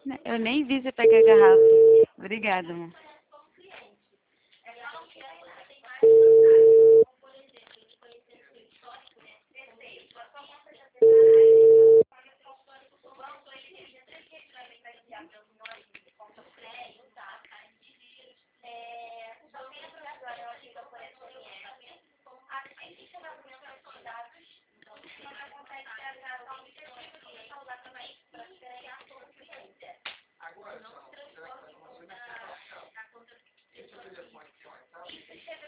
Eu nem vi você pegar a garrafa. Obrigada, amor.